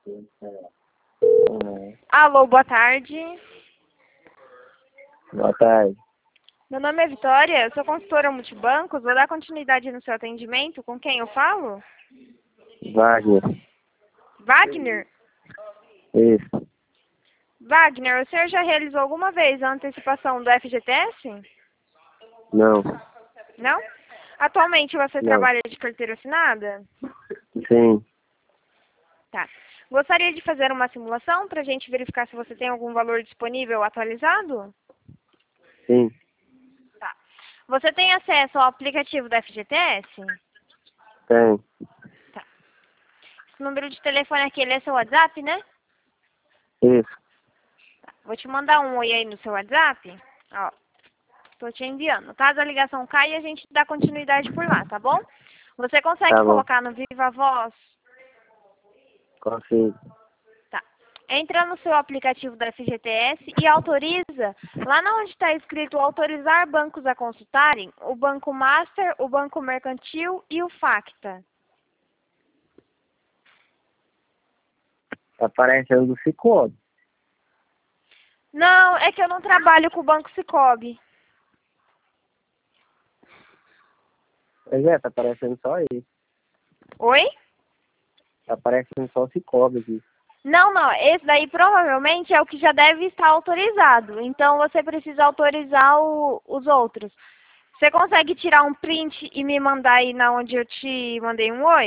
Alô, boa tarde. Boa tarde. Meu nome é Vitória, eu sou consultora multibancos. Vou dar continuidade no seu atendimento. Com quem eu falo? Wagner. Wagner? Isso. Wagner, o senhor já realizou alguma vez a antecipação do FGTS? Não. Não? Atualmente você Não. trabalha de carteira assinada? Sim. Tá. Gostaria de fazer uma simulação para a gente verificar se você tem algum valor disponível atualizado? Sim. Tá. Você tem acesso ao aplicativo da FGTS? Tem. Tá. Esse número de telefone aqui, ele é seu WhatsApp, né? Isso. Tá. Vou te mandar um oi aí no seu WhatsApp. Ó, tô te enviando. Caso a ligação caia, a gente dá continuidade por lá, tá bom? Você consegue Tá bom. colocar no Viva Voz? Consigo. Tá. Entra no seu aplicativo da FGTS e autoriza, lá na onde está escrito autorizar bancos a consultarem, o Banco Master, o Banco Mercantil e o Facta. Tá aparecendo do Cicobi. Não, é que eu não trabalho com o Banco Sicoob. Pois é, tá aparecendo só isso. Oi? Tá aparecendo só o Cicobi aqui. Não, esse daí provavelmente é o que já deve estar autorizado. Então você precisa autorizar os outros. Você consegue tirar um print e me mandar aí na onde eu te mandei um oi?